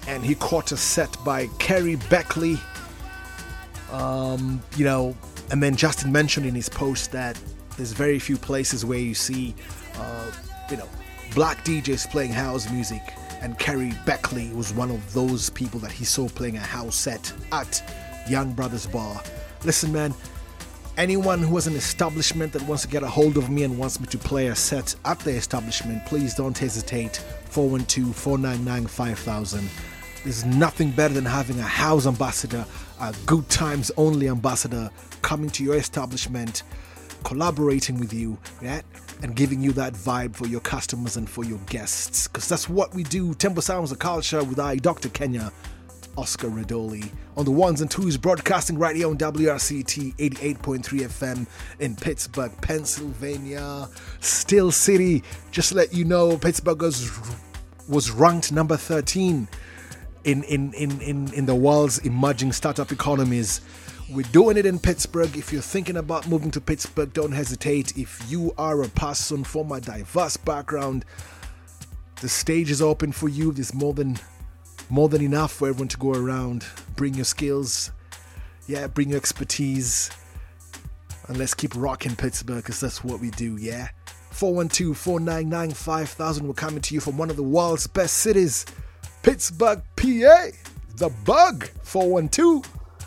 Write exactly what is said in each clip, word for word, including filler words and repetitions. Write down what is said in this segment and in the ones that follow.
and he caught a set by Kerry Beckley. Um, you know, and then Justin mentioned in his post that there's very few places where you see, uh, you know, black D Js playing house music, and Kerry Beckley was one of those people that he saw playing a house set at Young Brothers Bar. Listen, man, anyone who has an establishment that wants to get a hold of me and wants me to play a set at their establishment, please don't hesitate. four one two, four nine nine, five thousand. There's nothing better than having a house ambassador, a good times only ambassador coming to your establishment, collaborating with you, yeah, and giving you that vibe for your customers and for your guests. Because that's what we do. Tempo Sounds the Culture with I, Doctor Kenya, Oscar Radoli, on the ones and twos, broadcasting right here on W R C T eighty-eight point three F M in Pittsburgh, Pennsylvania. Steel City, just to let you know, Pittsburgh was, was ranked number thirteen in, in, in, in, in the world's emerging startup economies. We're doing it in Pittsburgh. If you're thinking about moving to Pittsburgh, don't hesitate. If you are a person from a diverse background, the stage is open for you. There's more than more than enough for everyone to go around. Bring your skills, yeah, bring your expertise, and let's keep rocking Pittsburgh, because that's what we do, yeah. four one two, four nine nine, five thousand. We're coming to you from one of the world's best cities, Pittsburgh, P A. The Bug, four one two.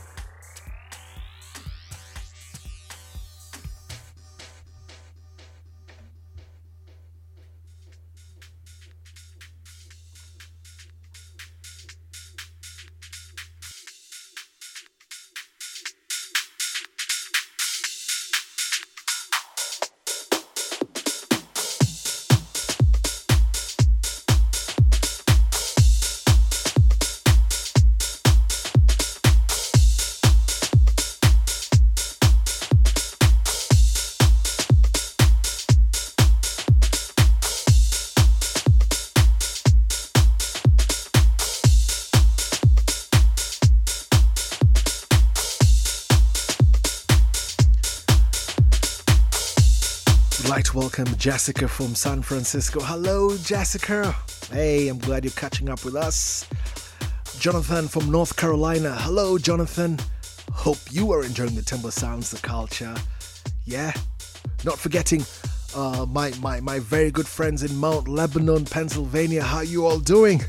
Welcome Jessica from San Francisco. Hello, Jessica. Hey, I'm glad you're catching up with us. Jonathan from North Carolina. Hello, Jonathan. Hope you are enjoying the Timber Sounds, the culture. Yeah. Not forgetting uh, my, my, my very good friends in Mount Lebanon, Pennsylvania. How you all doing?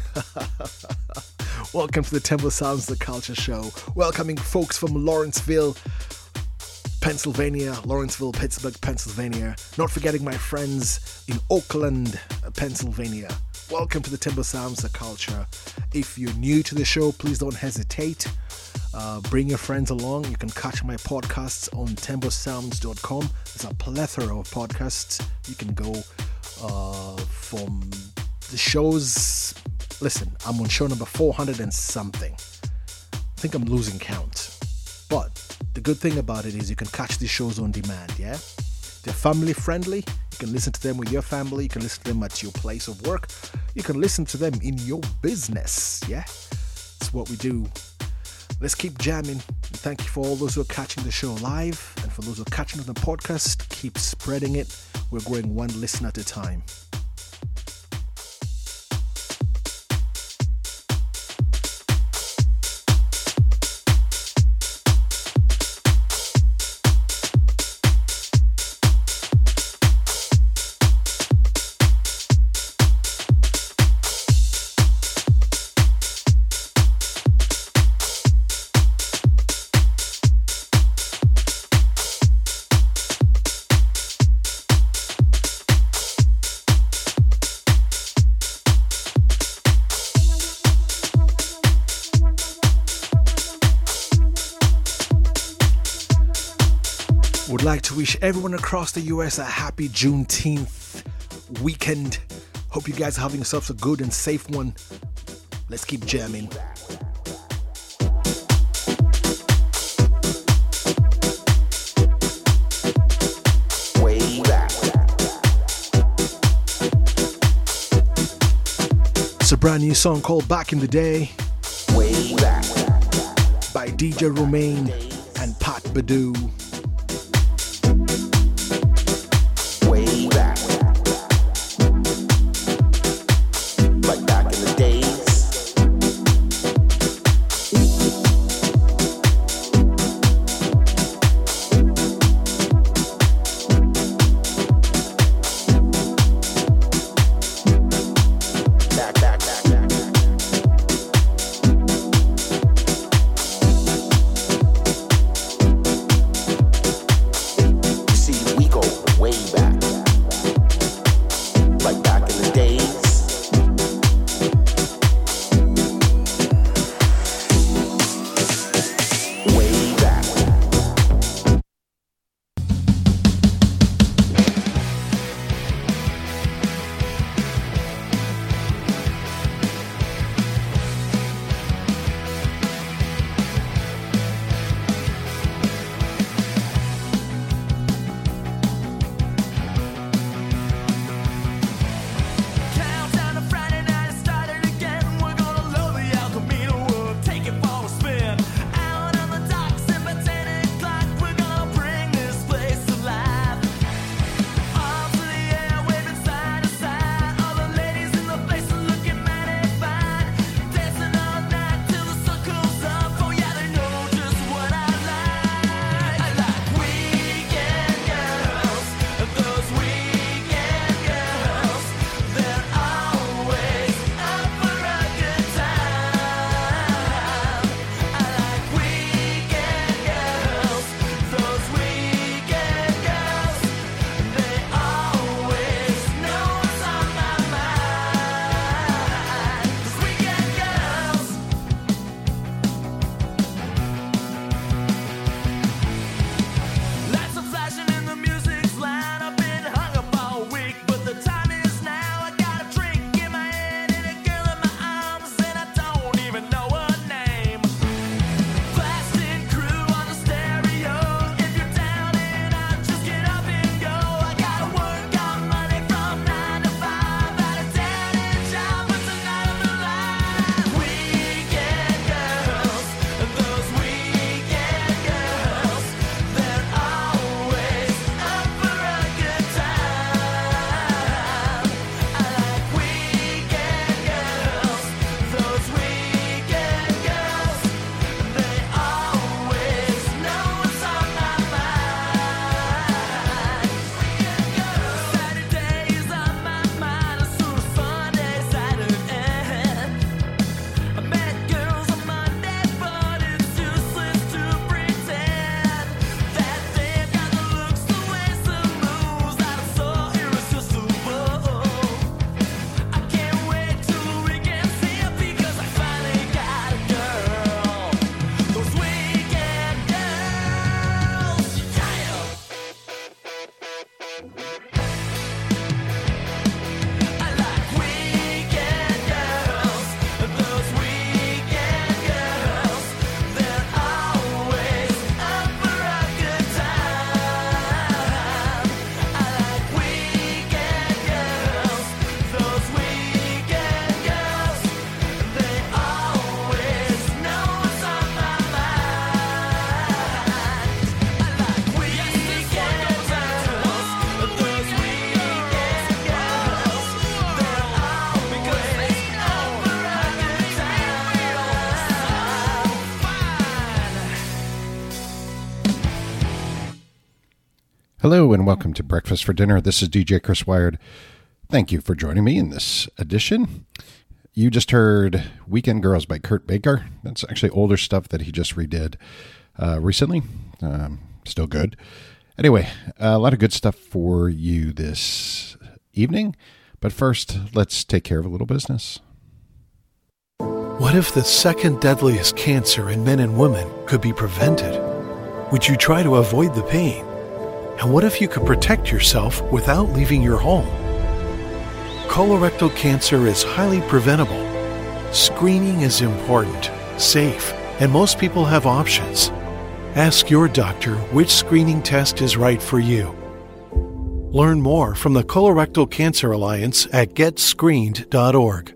Welcome to the Timber Sounds, the culture show. Welcoming folks from Lawrenceville, Pennsylvania, Lawrenceville, Pittsburgh, Pennsylvania. Not forgetting my friends in Oakland, Pennsylvania. Welcome to the Timber Sounds, the culture. If you're new to the show, please don't hesitate. Uh, bring your friends along. You can catch my podcasts on timber sounds dot com. There's a plethora of podcasts. You can go uh, from the shows. Listen, I'm on show number four hundred and something. I think I'm losing count. But the good thing about it is you can catch these shows on demand, yeah? They're family friendly. You can listen to them with your family. You can listen to them at your place of work. You can listen to them in your business, yeah? That's what we do. Let's keep jamming. And thank you for all those who are catching the show live. And for those who are catching the podcast, keep spreading it. We're growing one listen at a time. Would like to wish everyone across the U S a happy Juneteenth weekend. Hope you guys are having yourselves a good and safe one. Let's keep jamming. Way back. It's a brand new song called Back in the Day. Way back. By D J Romaine and Pat Badu. Hello and welcome to Breakfast for Dinner. This is D J Chris Wired. Thank you for joining me in this edition. You just heard Weekend Girls by Kurt Baker. That's actually older stuff that he just redid uh, recently. Um, still good. Anyway, a lot of good stuff for you this evening. But first, let's take care of a little business. What if the second deadliest cancer in men and women could be prevented? Would you try to avoid the pain? And what if you could protect yourself without leaving your home? Colorectal cancer is highly preventable. Screening is important, safe, and most people have options. Ask your doctor which screening test is right for you. Learn more from the Colorectal Cancer Alliance at get screened dot org.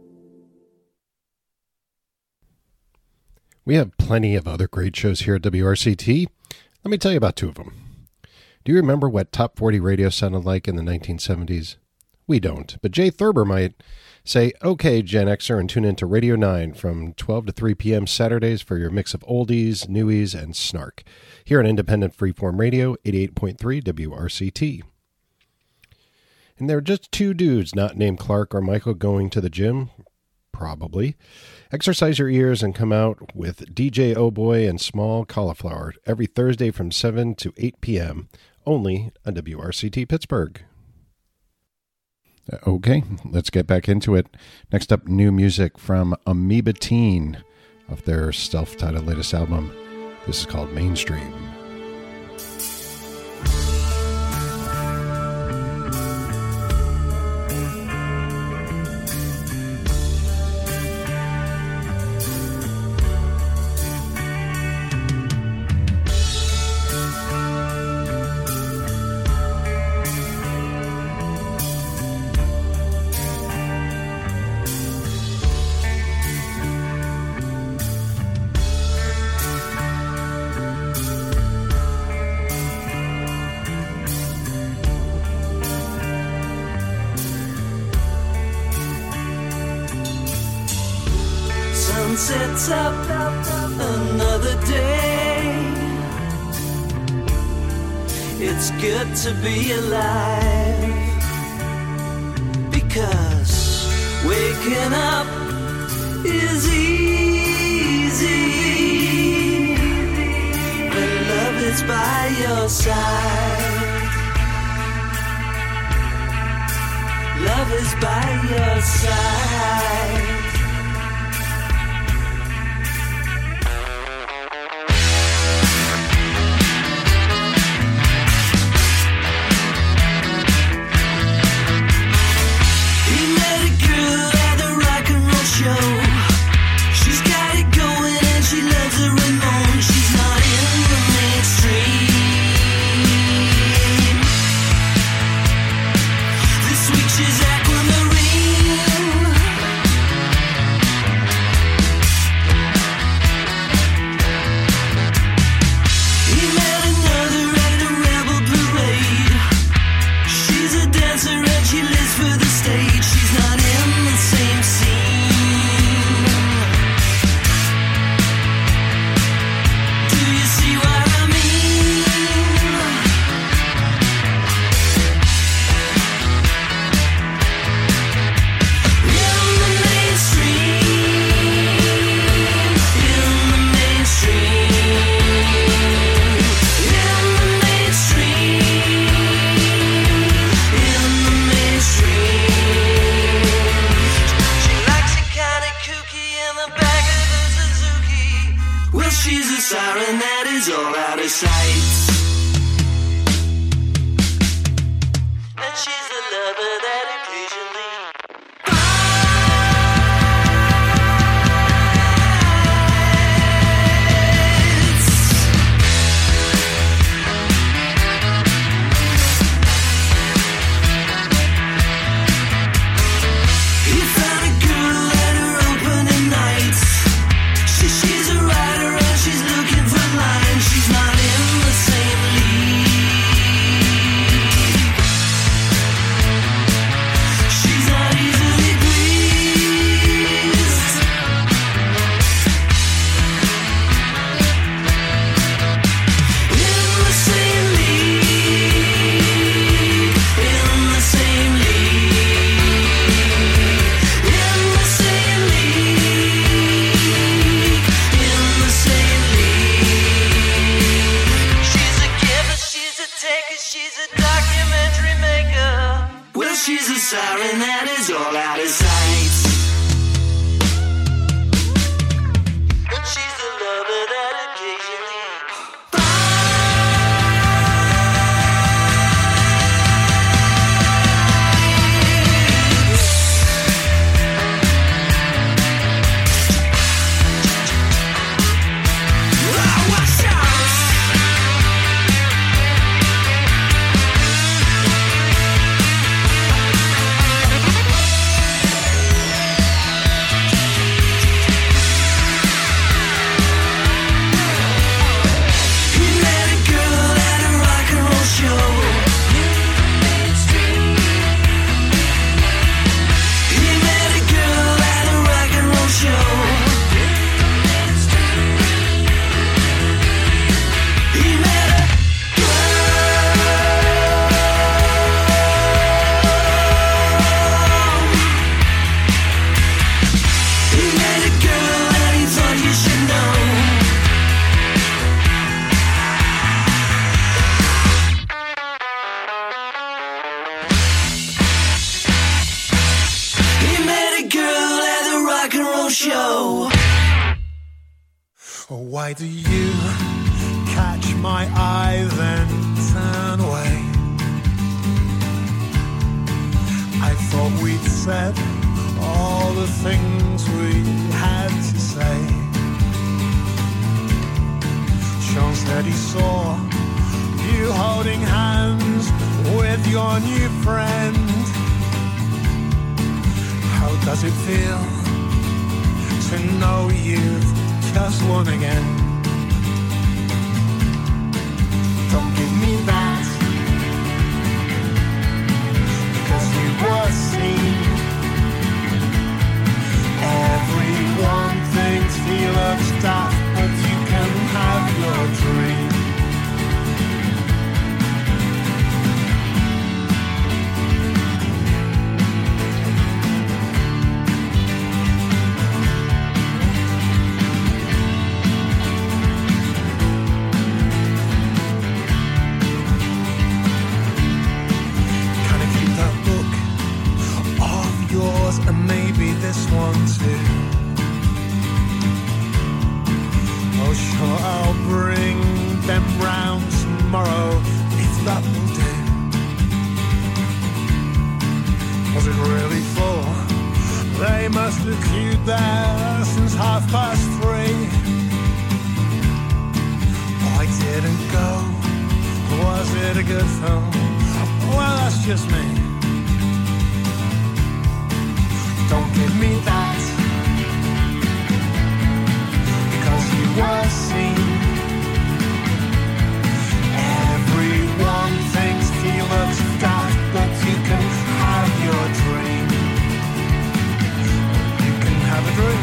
We have plenty of other great shows here at W R C T. Let me tell you about two of them. Do you remember what Top forty radio sounded like in the nineteen seventies? We don't, but Jay Thurber might. Say, okay, Gen Xer, and tune in to Radio nine from twelve to three p.m. Saturdays for your mix of oldies, newies, and snark. Here on Independent Freeform Radio, eighty-eight point three W R C T. And there are just two dudes not named Clark or Michael going to the gym. Probably. Exercise your ears and come out with D J Oh Boy and Small Cauliflower every Thursday from seven to eight p.m. only on W R C T Pittsburgh. Okay, let's get back into it. Next up, new music from Amoeba Teen off their self-titled latest album. This is called Mainstream. Sets up another day. It's good to be alive, because waking up is easy when love is by your side. Love is by your side. radio. Why do you catch my eye then turn away? I thought we'd said all the things we had to say. Sean said he saw you holding hands with your new friend. How does it feel to know you've just won again? Don't give me that, because you were seen. Everyone thinks he looks daft, but you can have your dream. And maybe this one too. Oh sure, I'll bring them round tomorrow, if that will do. Was it really full? They must have queued there since half past three. Oh, I didn't go. Was it a good film? Well, that's just me. Don't give me that, because you were seen. Everyone thinks he looks daft, but you can have your dream. You can have a dream.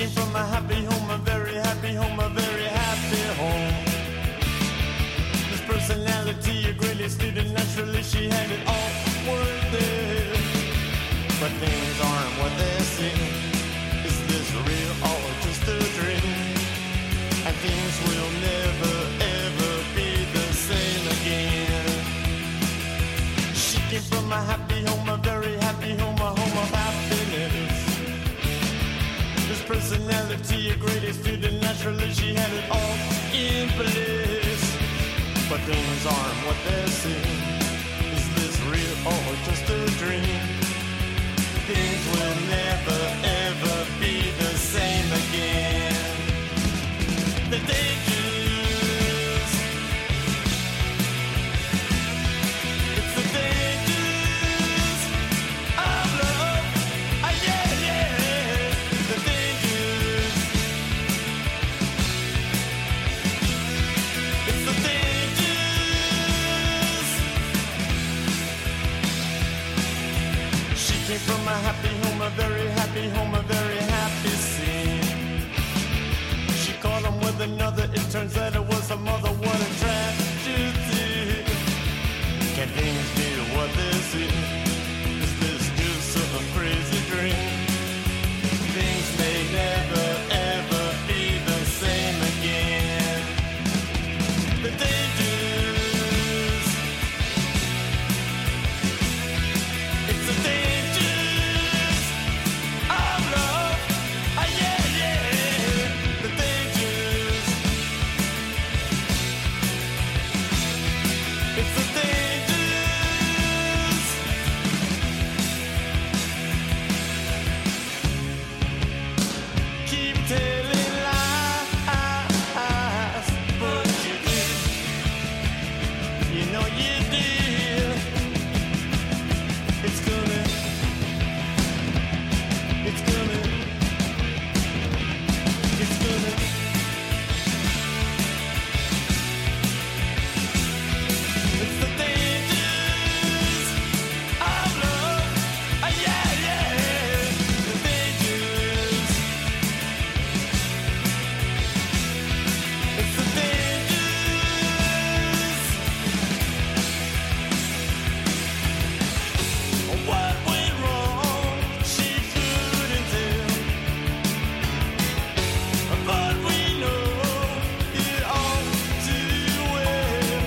came from a happy home, a very happy home, a very happy home. This personality, a great student, naturally she had it all worth it. But things aren't what they seem. Is this real or just a dream? And things will never ever be the same again. She came from a happy home, a very happy home, a home of happiness. This personality, a great student, naturally she had it all in place. But things aren't what they seem. Is this real or just a dream? Things will never ever be the same again. The dangers, it's the dangers of love. Ah, yeah, yeah. The dangers, it's the dangers. She came from a happy home, a very happy home, a very happy scene. She caught him with another, it turns out it was her mother, what a tragedy. Can things be what they seem? Is this just some crazy dream? Things may never ever be the same again. The dangers, it's the dangers of love. Ah, yeah, yeah. The dangers, it's the dangers. Keep telling lies, but you did. You know you did. It's coming. It's coming. It's coming. It's the dangers of love. Ah, yeah, yeah. The dangers. It's the dangers. What went wrong? She couldn't tell. But we know it all too well.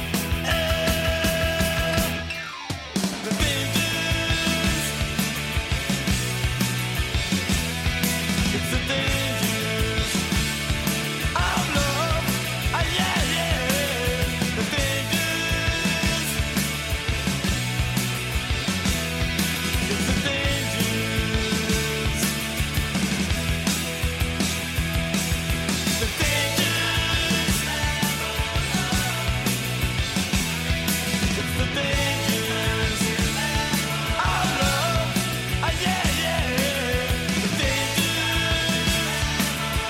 Eh, the dangers. It's the dangers of love. Ah, yeah, yeah. The dangers. It's the dangers. The dangers. It's the dangers of love. Ah, yeah, yeah. The dangers.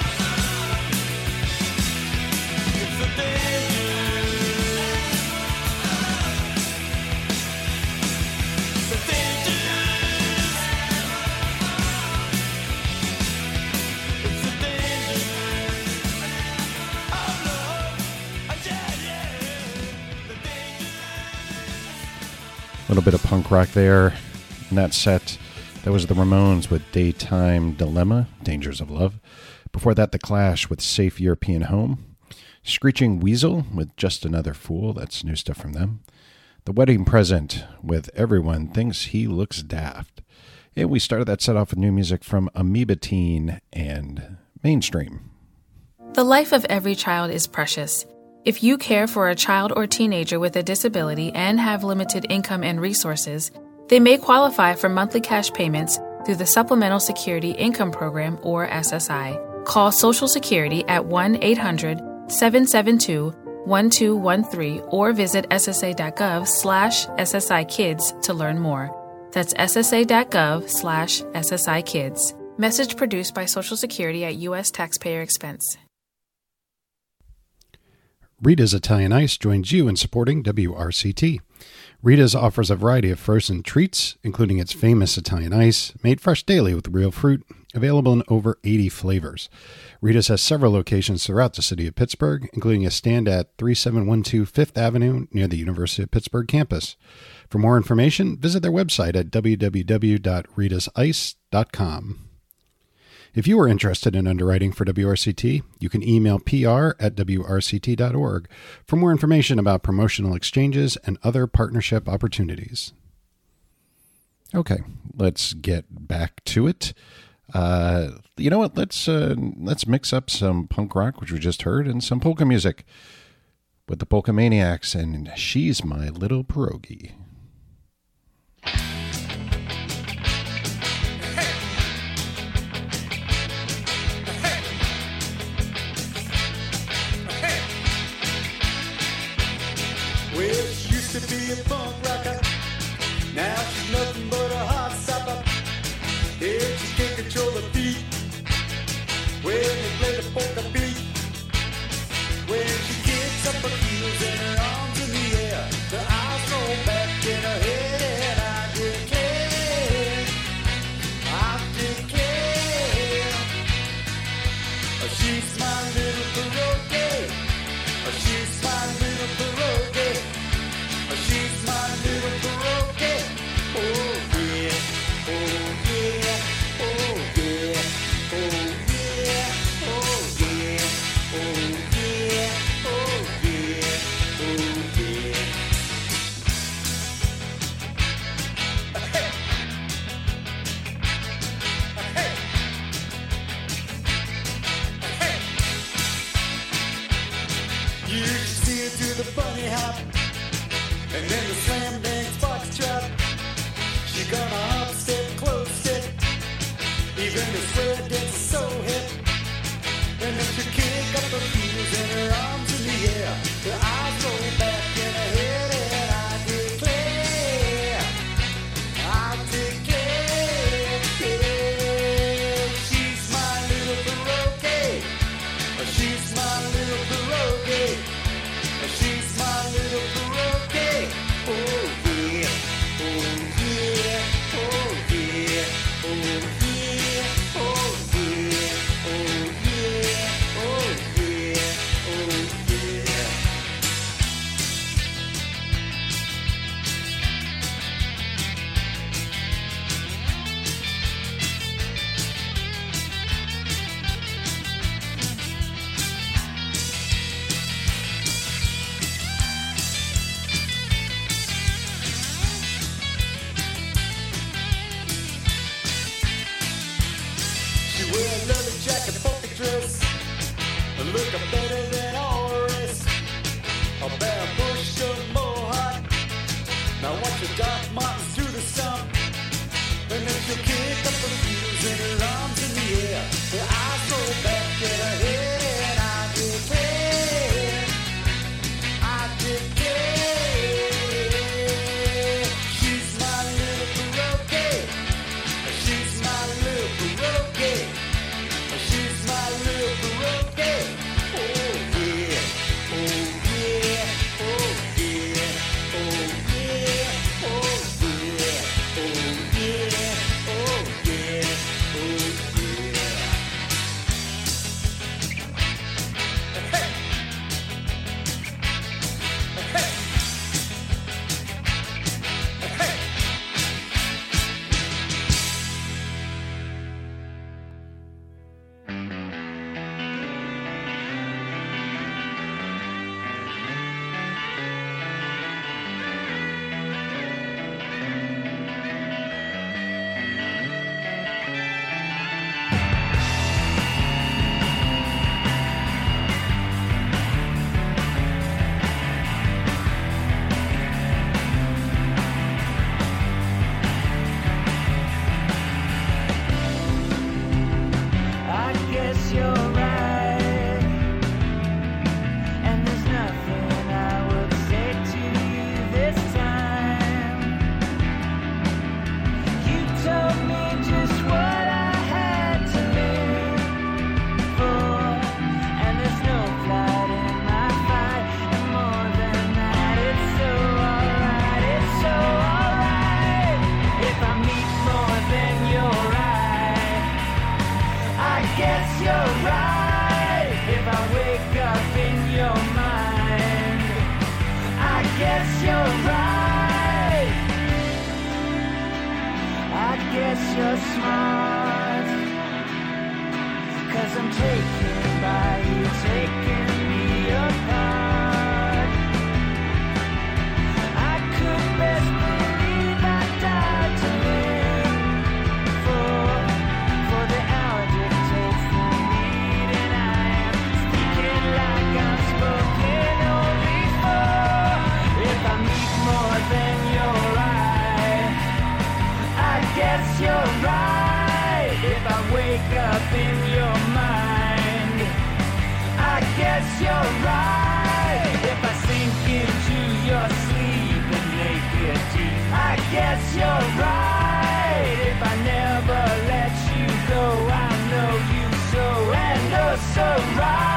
It's the dangers. The dangers. It's the dangers of love. Ah, yeah, yeah. The dangers. A little bit of punk rock there in that set. That was the Ramones with Daytime Dilemma, Dangers of Love. Before that, The Clash with Safe European Home. Screeching Weasel with Just Another Fool. That's new stuff from them. The Wedding Present with Everyone Thinks He Looks Daft. And we started that set off with new music from Amoeba Teen and Mainstream. The life of every child is precious. If you care for a child or teenager with a disability and have limited income and resources, they may qualify for monthly cash payments through the Supplemental Security Income Program, or S S I. Call Social Security at one eight hundred seven seven two one two one three or visit ssa.gov slash SSI Kids to learn more. That's ssa.gov slash SSI Kids. Message produced by Social Security at U S taxpayer expense. Rita's Italian Ice joins you in supporting W R C T. Rita's offers a variety of frozen treats, including its famous Italian ice, made fresh daily with real fruit, available in over eighty flavors. Rita's has several locations throughout the city of Pittsburgh, including a stand at thirty-seven twelve Fifth Avenue near the University of Pittsburgh campus. For more information, visit their website at w w w dot ritas ice dot com. If you are interested in underwriting for W R C T, you can email p r at w r c t dot org for more information about promotional exchanges and other partnership opportunities. Okay, let's get back to it. Uh, you know what? Let's uh, let's mix up some punk rock, which we just heard, and some polka music with the Polka Maniacs and She's My Little Pierogi. Well, she used to be a punk rocker. Now she's nothing but a hot stopper. Yeah, she can't control the beat. When they play the polka beat. When she kicks up her heels and her arms in the air, the eyes roll back in her head. I declare, I declare, she's my little pierogi. She's my little pierogi. She's my little pierogi. Oh yeah, oh yeah, oh yeah, oh yeah, oh yeah, oh yeah, oh yeah, oh yeah. Hey, hey, hey. You should see her do the bunny hop. And then the slam dance foxtrot. She gonna hop, step, close step. Even the square dance is so hip. And then she kick up her heels and her arms in the air. Her eyes roll back in her head. And I declare, I declare, yeah, she's my little pierogi. She's my little pierogi. She's my little pierogi. Oh yeah, oh yeah, oh yeah, oh yeah, oh yeah, oh yeah, oh yeah, oh yeah. She wear a leather jacket, polka dress, look better than all the rest. A bare bush of mohawk. Now watch the Doc Martens do the stump, and then she'll kick up her heels and her arms in the air. Her eyes roll back in her head, and I declare, I declare, she's my little pierogi. She's my little pierogi. She's my little pierogi. Oh guess you're smart, 'cause I'm taken by you, taking me apart. I could best believe I died to live for, for the hour dictates the need, and I am speaking like I'm spoken only for. If I meet more than your eye, I guess you're right. If I wake up in your mind, I guess you're right. If I sink into your sleep and make it deep, I guess you're right. If I never let you go, I know you so and oh so right.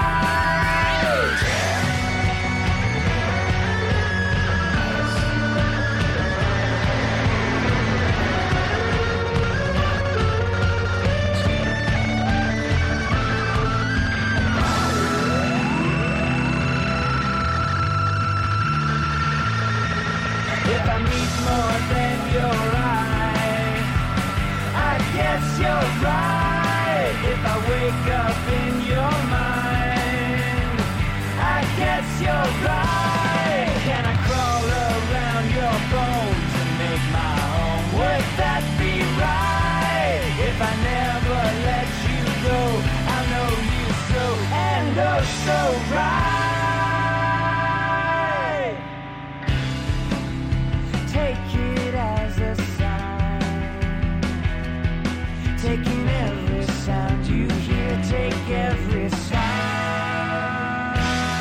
If I meet more than your eye, I guess you're right. If I wake up in your mind, I guess you're right. Can I crawl around your bones and make my home? Would that be right? If I never let you go, I know you so and oh so right. Take it as a sign, taking every sound you hear, take every sign.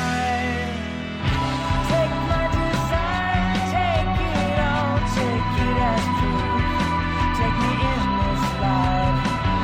Take my design, take it all, take it as proof. Take me in this life,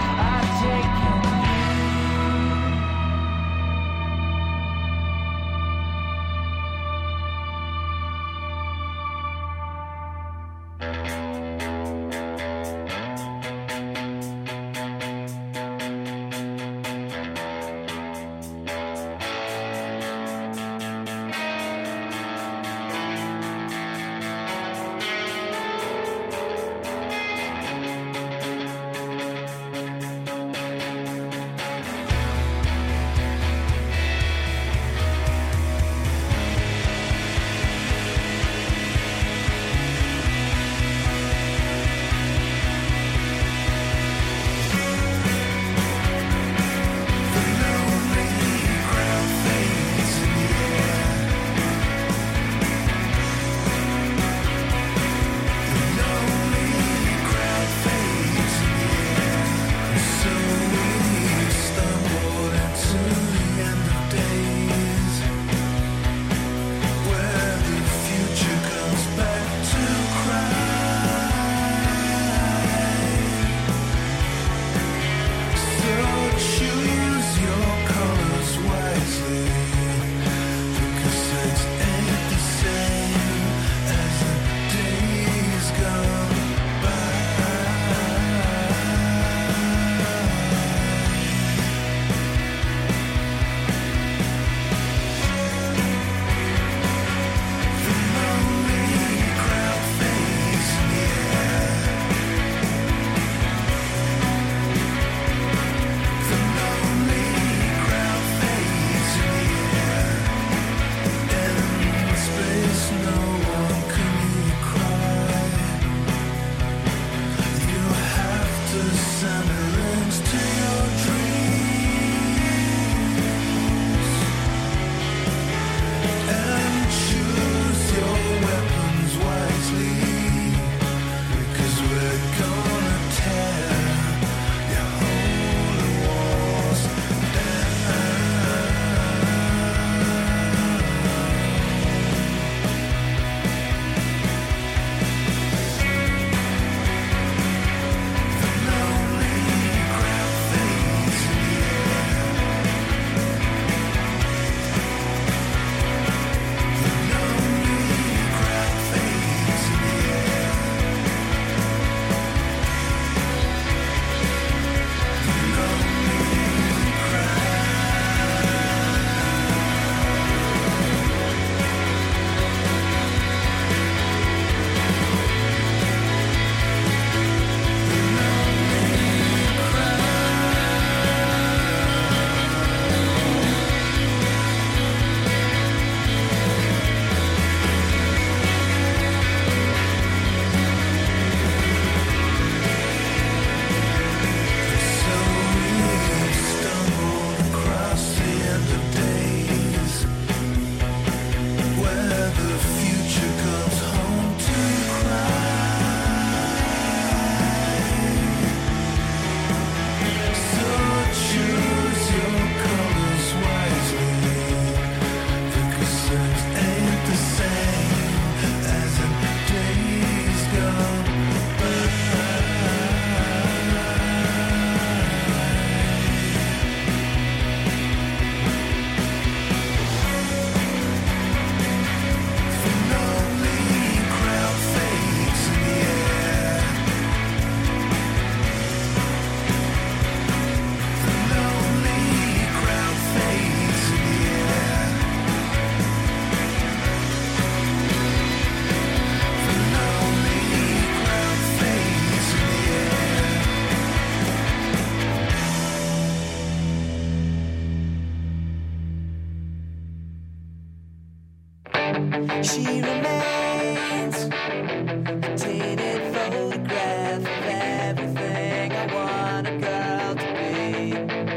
She remains a tainted photograph of everything I want a girl to be.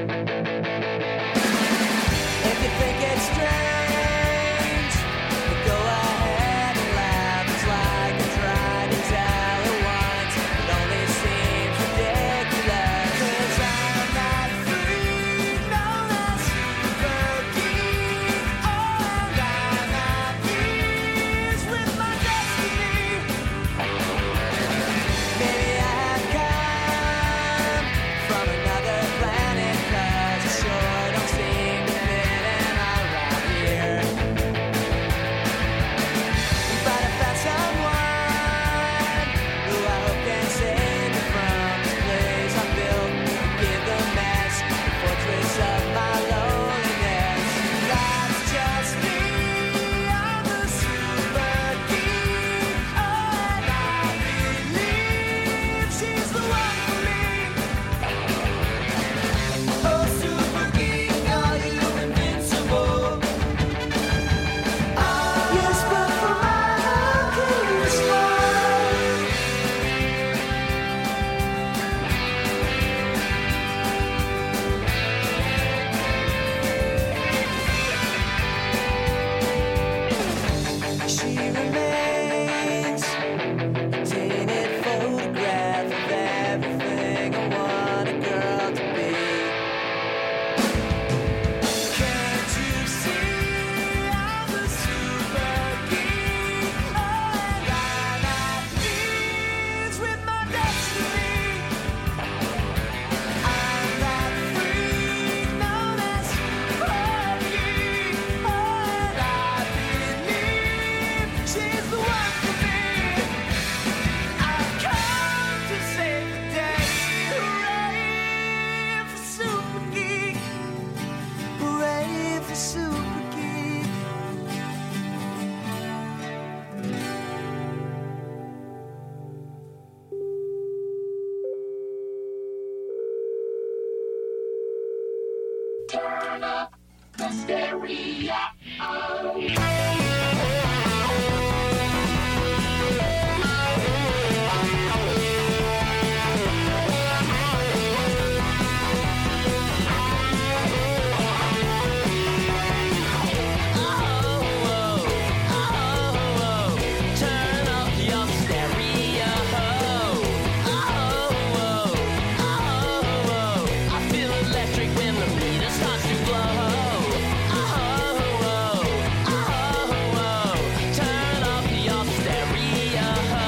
If you think it's strange, then go ahead and laugh. It's like I tried to tell her once, it only seems ridiculous. 'Cause I'm not free, no, not super geek. Oh, and I'm not pleased with my destiny. Maybe I have come from another planet, 'cause I sure don't seem to fit in around here. But I found someone who I hope can save me from this place I built. Give the mess the fortress of my loneliness. That's just me, I'm the super geek. Oh, and I believe she's the one for me. Oh, super geek, are you invincible? Yes, but for my Achilles line. She remains a tainted photograph of everything I want a girl to be. Can't you see I'm the super geek? Oh, and I'm not pleased with my destiny. I'm that freak known as super geek. Oh, and I believe she's the one for me. I've come to save the day. Hooray for super geek. Hooray for super geek. Turn up your stereo. I feel electric when the meter starts to blow. Turn up your stereo.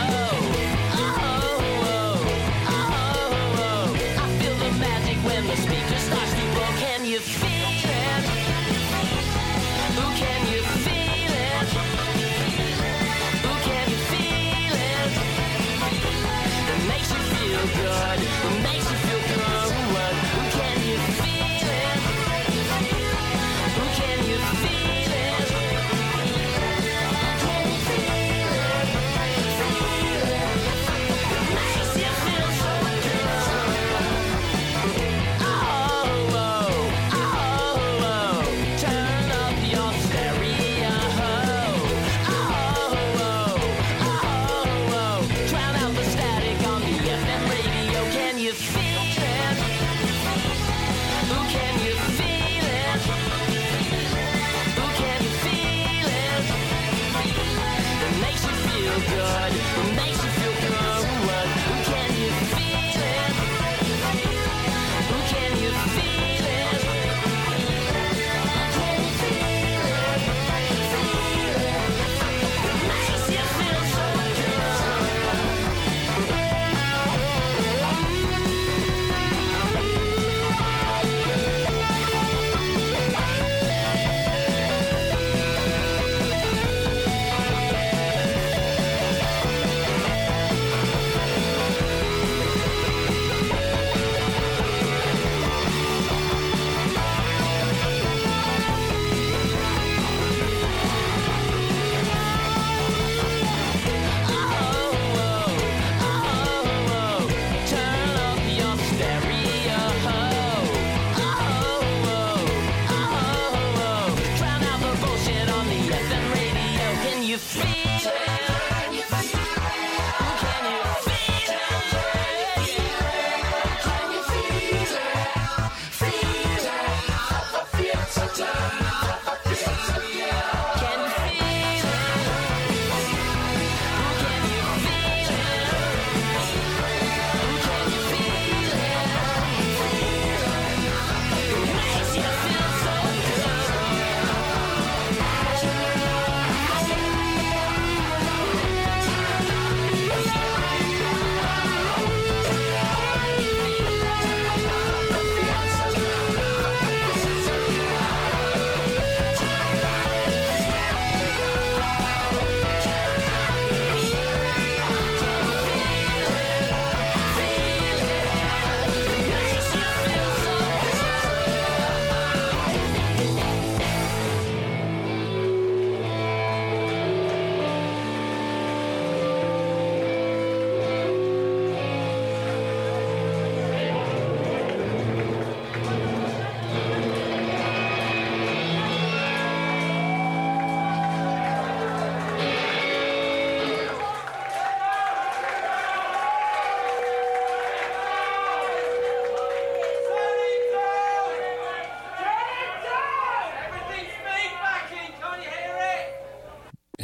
I feel the magic when the speaker starts to blow. Can you feel it? Ooh, can you feel it? Ooh, can you feel it? It makes you feel good. It makes you feel good. Ooh, can you feel it? Ooh, can you feel it? Can you feel it? Makes you feel so good. Oh, oh, oh, oh. Turn up your stereo. Oh, oh, oh, oh. Drown out the static on the F M radio. Can you feel it? Ooh, can you feel it? Ooh, can you feel it? It makes you feel good. It makes you feel good. Ooh, can you feel it? Ooh, can you feel it? Can you feel it? Makes you feel so good.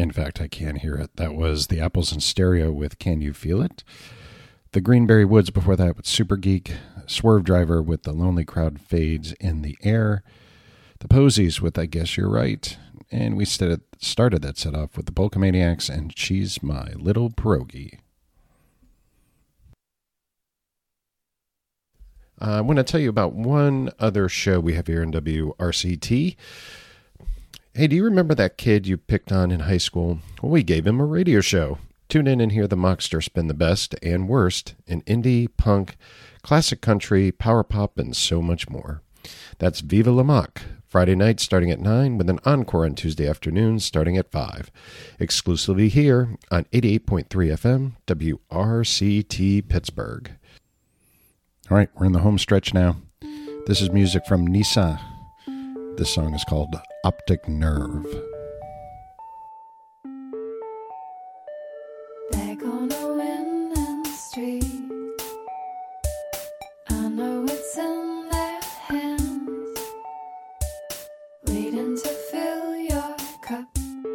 In fact, I can hear it. That was the Apples in Stereo with Can You Feel It? The Greenberry Woods before that with Super Geek. Swerve Driver with The Lonely Crowd Fades in the Air. The Posies with I Guess You're Right. And we started, started that set off with the Polkamaniacs and She's My Little Pierogi. Uh, I want to tell you about one other show we have here in W R C T. Hey, do you remember that kid you picked on in high school? Well, we gave him a radio show. Tune in and hear the Mockster spin the best and worst in indie, punk, classic country, power pop, and so much more. That's Viva La Mock, Friday night starting at nine with an encore on Tuesday afternoons starting at five. Exclusively here on eighty-eight point three F M, W R C T Pittsburgh. All right, we're in the home stretch now. This is music from Nisa. This song is called Optic Nerve. Back on a winning streak, I know it's in their hands, waiting to fill your cup,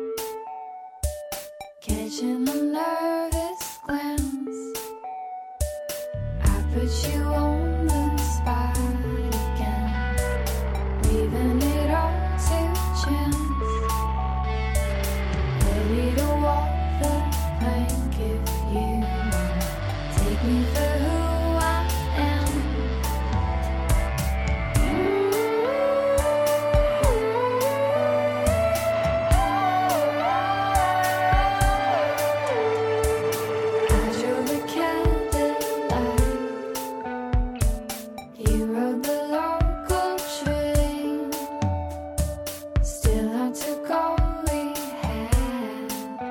catching a nervous glance. I put you on the spot again, leaving it all to chance, ready to walk the plank if you wanna take me for who I am. I drove a Cadillac, you rode the local train, still I took all we had.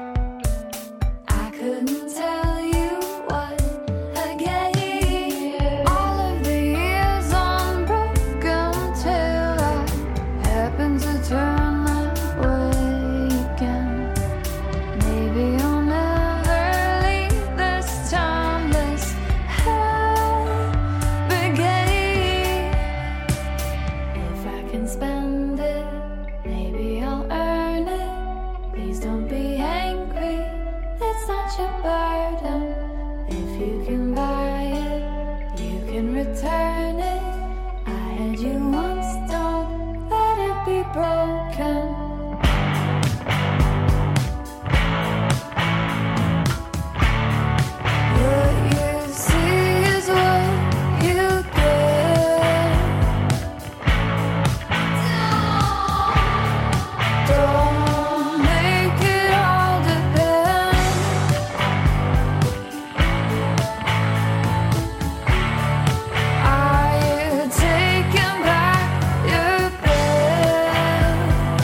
I couldn't tell you what I gave. All of the years unbroken till I happened to turn that way again. Maybe I'll never leave this timeless happy game. If I can spend it, maybe I'll earn it. Please don't be angry, it's not your burden. If you can buy it, you can return it. I had you once, don't let it be broken. What you see is what you get. Don't make it all depend. Are you taking back your bed?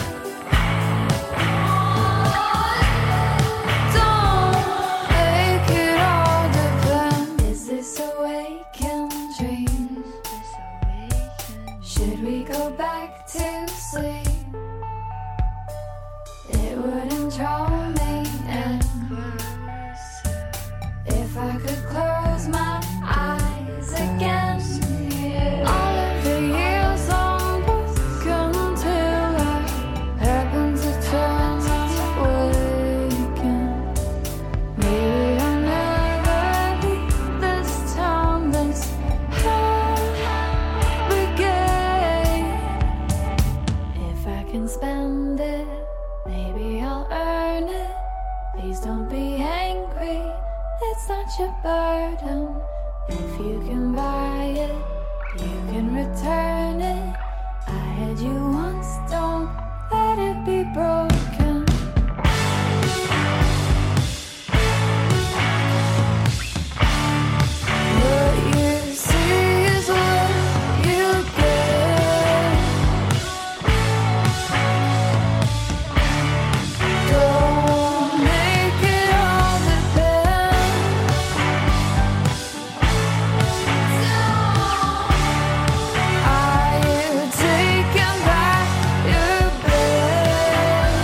Don't make it all depend. Is this a waking dream? Should we go back to sleep? It wouldn't draw me in if I could close my eyes again. All of the years unbroken till I happen to turn that way again. Maybe I'll never leave this town, this happy game. If I can spend it, maybe I'll earn it. Please don't be angry, it's not your burden. If you can buy it, you can return it. I had you once, don't let it be broken. What you see is what you get. Don't make it all depend. Are you taking back your bed?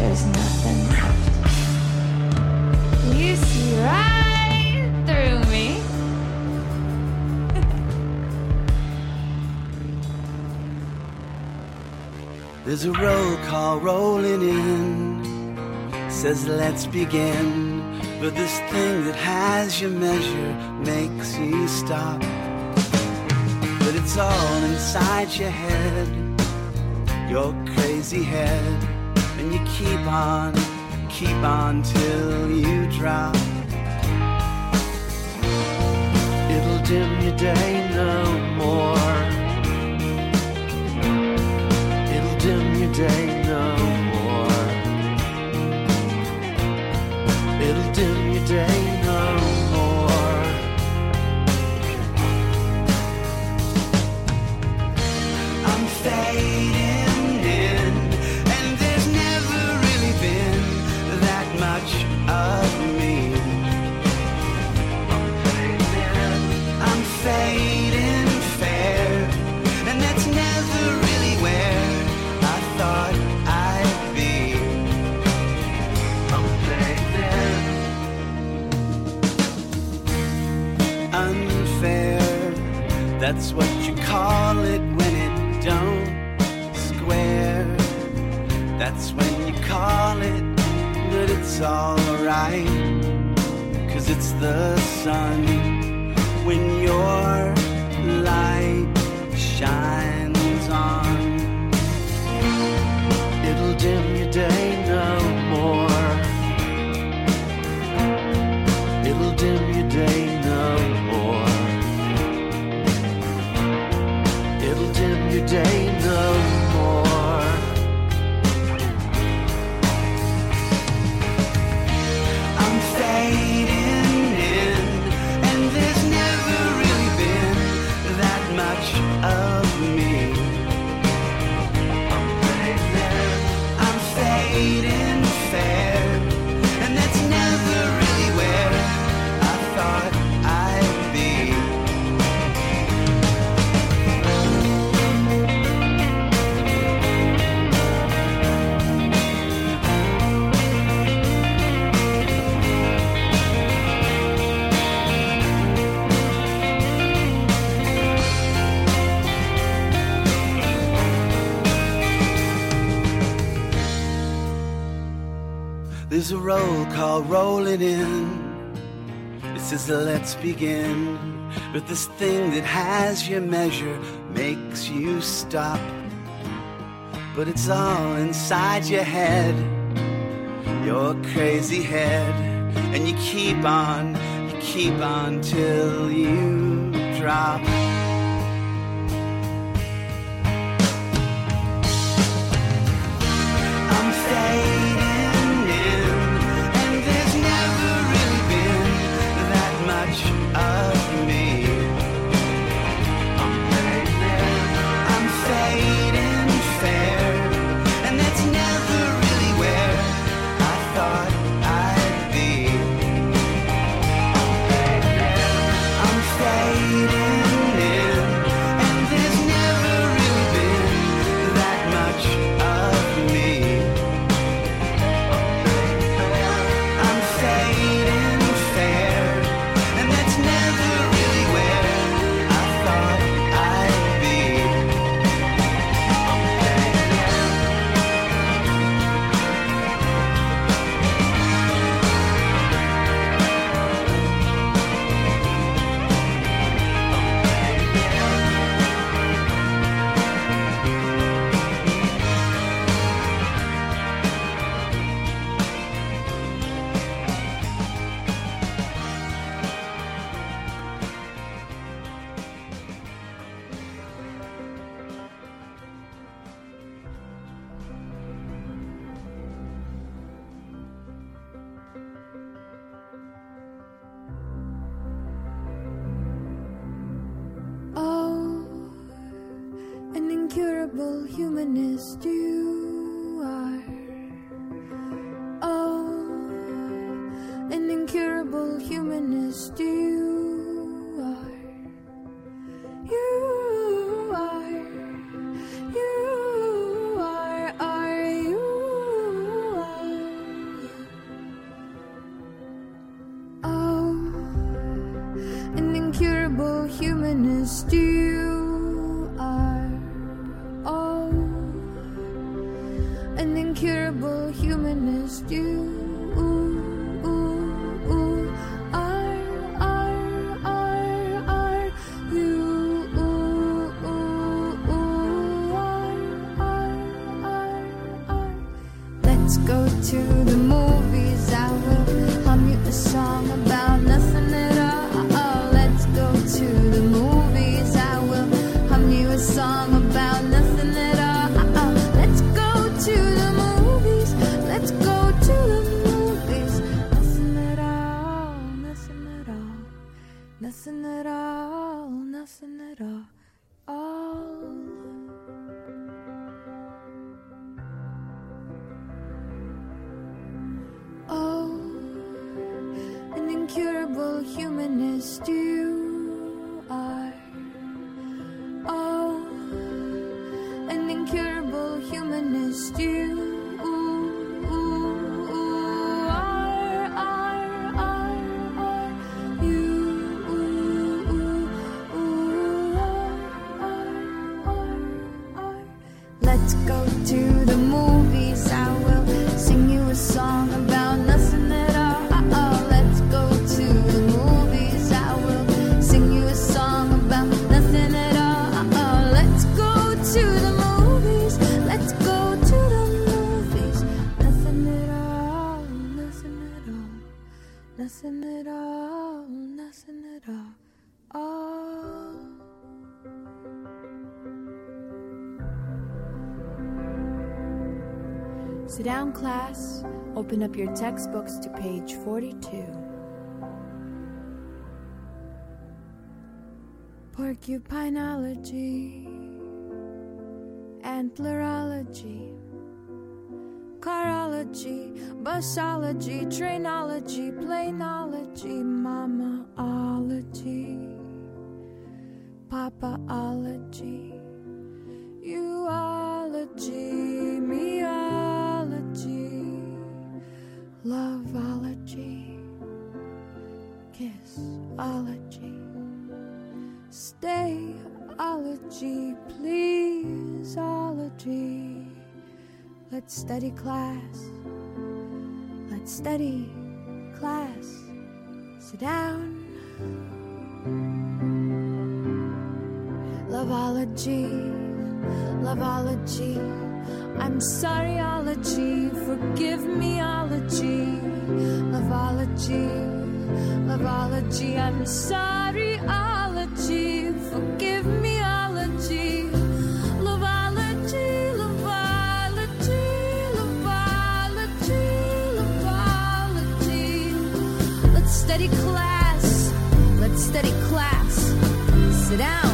there's nothing left. You see right through me. There's a roll call rolling in, says let's begin. But this thing that has your measure makes you stop. But it's all inside your head, your crazy head. And you keep on, keep on till you drop. It'll dim your day no more. It'll dim your day no more. It'll dim your day no more. I'm fading in, and there's never really been that much of me. I'm fading, I'm fading fair, and that's never really where I thought I'd be. I'm fading. Unfair, that's what you call it when it don't square. That's when you call it that it's alright. Cause it's the sun when your light shines on. It'll dim your day no more. It'll dim your day no more. It'll dim your day no more. I'm fading in, and there's never really been that much of me. I'm fading, I'm fading fair, and that's never really where I thought I'd be. There's a roll call rolling in. It says let's begin. But this thing that has your measure makes you stop. But it's all inside your head, your crazy head. And you keep on, you keep on till you drop. I'm fading. Of me, I'm fading, I'm fading fair, and that's never really where I thought I'd be. I'm fading in, and there's never really been that much of me. I'm fading fair. Never really where I thought I'd be. Incurable humanist you are. Oh, an incurable humanist you are. You are. You are. Are you are. humanist you are. Oh, an incurable humanist you are, are, are, are you are, are, are, are. Let's go to the movies. I will hum you a song about nothing at all. Let's go to the movies. I will hum you a song about nothing at all. Let's go to the movies. Let's go to the movies. Nothing at all. Nothing at all. Nothing at all. Nothing at all. All. Oh, an incurable humanist you are. Oh, an incurable humanist you are, are, are, are you are, are, are. Let's go to the movies. I will sing you a song about nothing at all. Let's go to the movies. I will sing you a song about nothing at all. Let's go to the movies. Let's go to the movies. Nothing at all. Nothing at all. Nothing at all. Nothing at all. All. Sit down, class. Open up your textbooks to page forty-two. Porcupinology, antlerology, carology, busology, trainology, planology, mamaology, papaology, uology, meology, loveology, kissology, stayology, pleaseology. Let's study class. Let's study class. Sit down. Loveology, loveology. I'm sorryology, forgive meology. Loveology, loveology. I'm sorryology, forgive meology. Loveology, loveology, loveology, loveology. Let's study class. Let's study class. Sit down.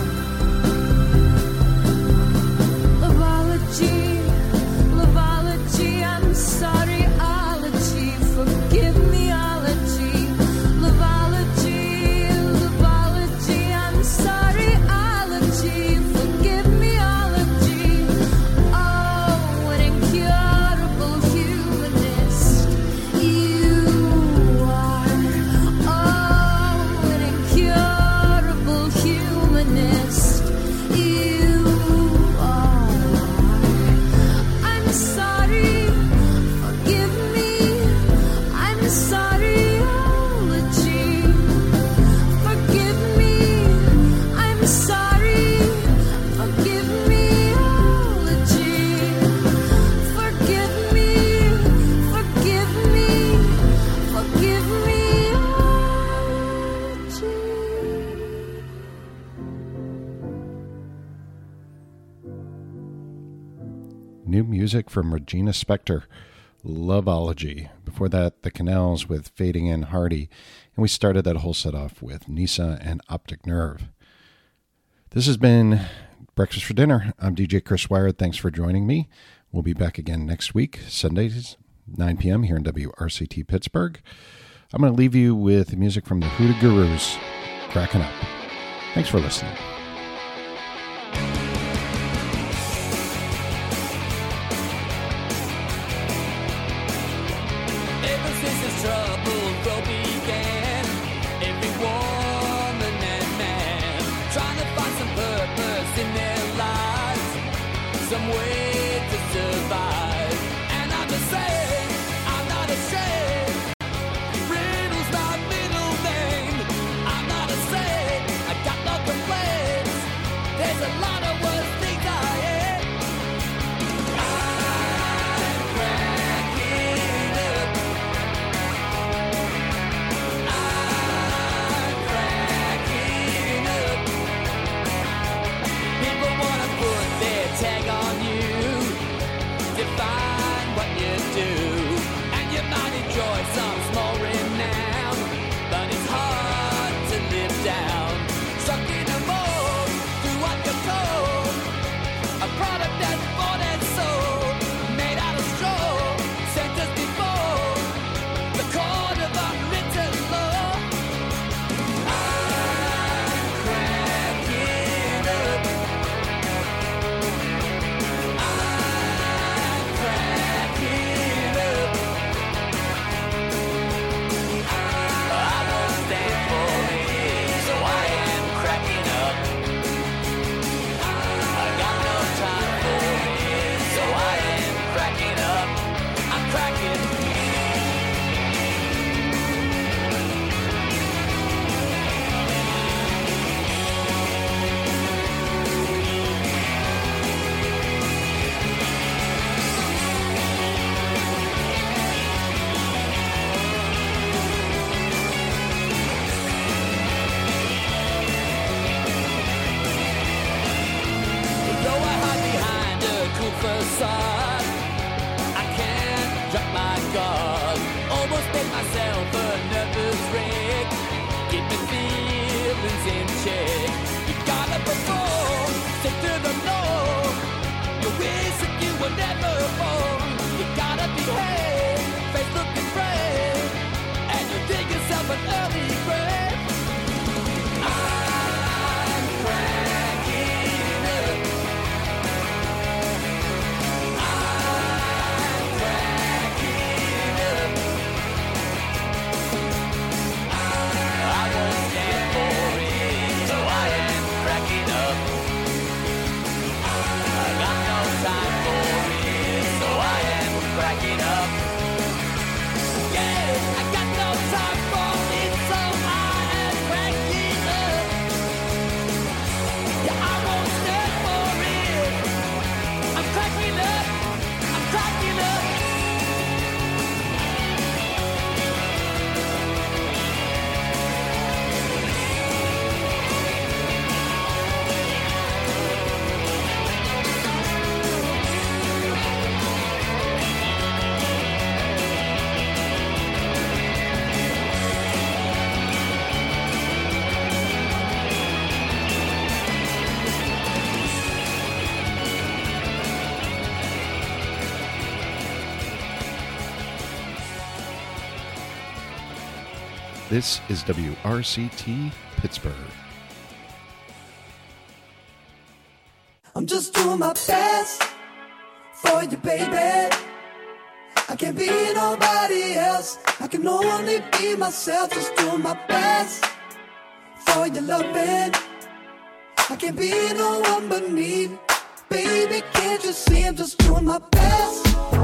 Loveology, loveology, I'm sorryology, forgive meology. Loveology, loveology, I'm sorryology, forgive meology. Oh, an incurable humanist you are. Oh, an incurable humanist you are. I'm sorry, forgive me. I'm sorryology, forgive me. I'm sorry, forgive meology, forgive me, forgive me, forgive meology. New music from Regina Spektor, Loveology. Before that, The Canals with Fading In Hardy. And we started that whole set off with Nisa and Optic Nerve. This has been Breakfast for Dinner. I'm D J Chris Wired. Thanks for joining me. We'll be back again next week, Sundays, nine p.m. here in W R C T Pittsburgh. I'm going to leave you with music from the Hoodoo Gurus, Cracking Up. Thanks for listening. Ever since this troubled growth began, every woman and man trying to find what you do, and you might enjoy some small renown, but it's hard to live down. Stuck in a mold, do what you're told. A product that's bought and sold, made out of straw, sent us before the court of unwritten law. I'm cracking up. I'm cracking up. I won't stand for it, so I am cracking up. I got no time for it, so I am cracking up. I'm cracking. Though I hide behind a cool facade, I can't drop my guard. Almost made myself a nervous wreck. Keep the feelings in check. You gotta perform, stick to the norm. You wish that you were never born. You gotta behave, face looking brave, and you dig yourself an early grave. I'm cracking up. I'm cracking up. I won't stand for it, so I am cracking up. I got no time for it, so I am cracking up. Yeah, I got no time for it, so I am cracking up. Yeah, I won't stand for it. I'm cracking up. I'm cracking up. This is W R C T Pittsburgh. I'm just doing my best for you, baby. I can't be nobody else. I can only be myself. Just doing my best for your loving. I can't be no one but me. Baby, can't you see I'm just doing my best?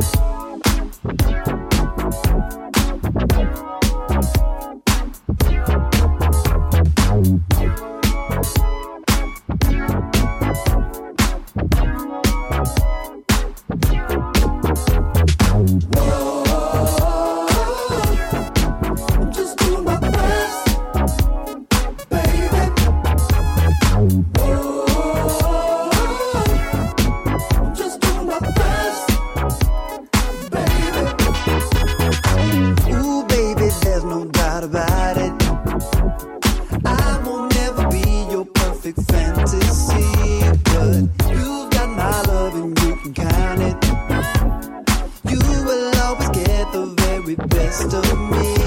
I'm just doing my best, baby. I'm just doing my best, baby. Ooh, baby, there's no doubt about it. I will never be your perfect fantasy, but you've got my love and you can count it. You will always get the very best of me.